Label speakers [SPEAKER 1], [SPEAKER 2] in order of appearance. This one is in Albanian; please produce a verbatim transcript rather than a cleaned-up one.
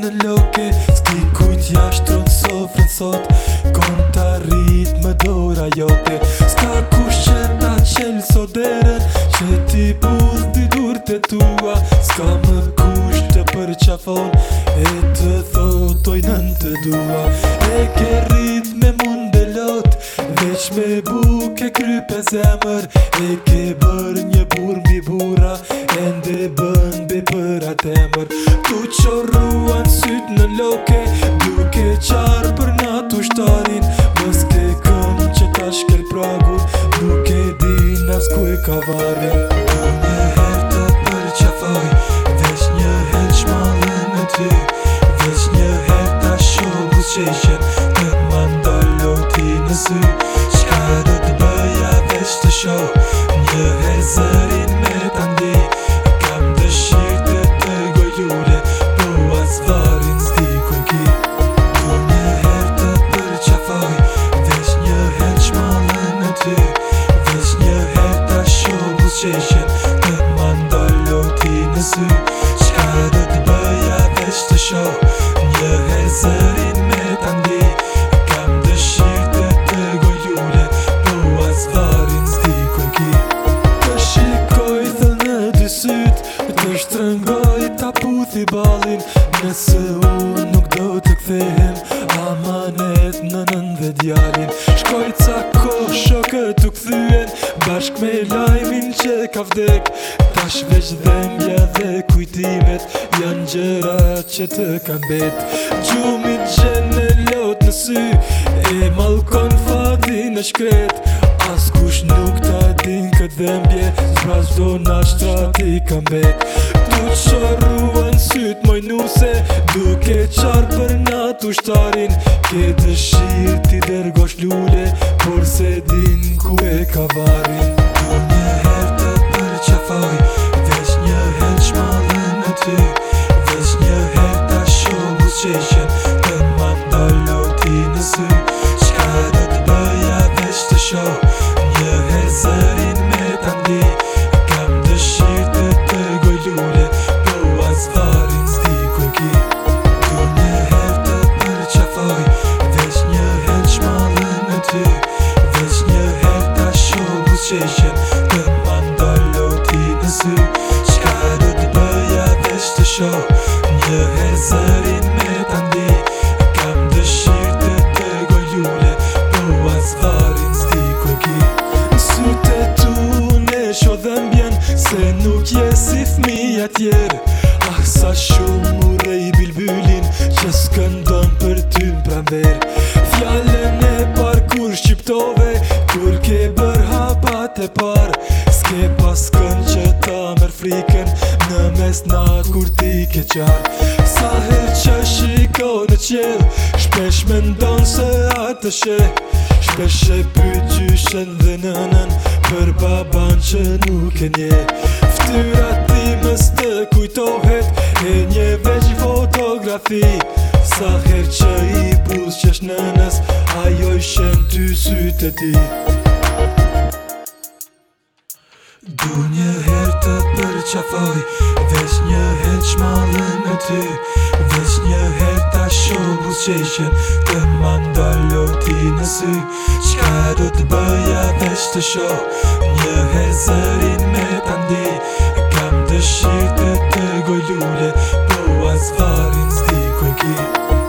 [SPEAKER 1] në loke, s'ki kujt jashtë në sofrën sot, kon t'arrit më dora jote. S'ka kush që ta qel sot deren, që ti pudh dy durët e tua. S'ka më kush të përqafon, e të thotoj nën të dua. E ke rrit me mund e lot, veç me buk e krype zemër. E ke bër një bur mbi bura, ende bën be për atemër. Tu qorruan syt në loke, duke qarë për nat ushtarin. Mës ke kën që ta shkel pragun, nuk e din as ku e ka varin. Du një her të përqafoj, veç një her shmallën në ty. Veç një her ta shoh buzëqeshjen, të mandalo ti në sy. Qka do të bëja veç të shoh, një her zërin me ta ndi. Kam dëshirë të të gojlule, po as varin s'di ku ki. Du një her të përqafoj, veç një her shmallën në ty. Veç një her ta shoh buzëqeshjen, të mandalo ti në sy. Qka do të bëja veç të shoh, një her zërin me ta ndi. Kam dëshirë të të gojlule, po as varin s'di ku ki. Të shikoj thë në dy syt, të shtrëngoj ta puthi balin. Nëse unë nuk do të kthehem, amanet në nën dhe djalin. Shkoj ca kohë shokët u kthyen, bashk me lajmin që ka vdek. Tash veç dhembja dhe kujtimet, janë gjëra që të kanë bet. Gjumit gjen në lot në sy, e malkon fati në shkret. As kush nuk ta din këtë dhembje, zbraz do nashtra ti ka mbet. Tu qorruan syt moj nuse, duke qarë për nat ushtarin. Ke dëshirë ti dërgosh lule, por se din ku e ka varin. Du një her të përqafoj, veç një her shmallën në ty. Veç një her ta shoh buzëqeshjen, të mandalo ti në sy. Qka do të bëja veç të shoh, një her zërin me ta ndi. Kam dëshirë të të gojlule, po as varin s'di ku ki. Du një her të përqafoj, veç një her shmallën në ty. Veç një her ta shoh buzëqeshjen, të mandalo ti në sy. Qka do të bëja veç të shoh, një her zërin me ta ndi. Kam dëshirë të të gojlule, po as varin s'di ku ki. Sytë e tu ne shoh dhembjen, se nuk je si fmija tjerë. Ah, sa shumë urrej bilbylin, që s'këndon për ty m'pranver. Fjallën e par kur shqiptove, kur ke bër hapat e par. S'ke pas kënd që ta mer frikën, në mes nat kur ti ke qarë. Sa her që shiko në qel, shpesh me ndonë se atë sheh. Shpesh e pyt gjyshen dhe nënën, për baban që nuk e nje. Ftyra ti mës të kujtohet, e nje veç fotografi. Sa her që i buz qesh nënës, ajo i shen ty sytë e ti. Du një her të përqafoj, veç një her shmallën në ty. Veç një her ta shoh buzëqeshjen, të mandalo ti në sy. Qka do të bëja veç të shoh, një her zërin me ta ndi. Kam dëshirë të të gojlule, po as varin s'di ku ki.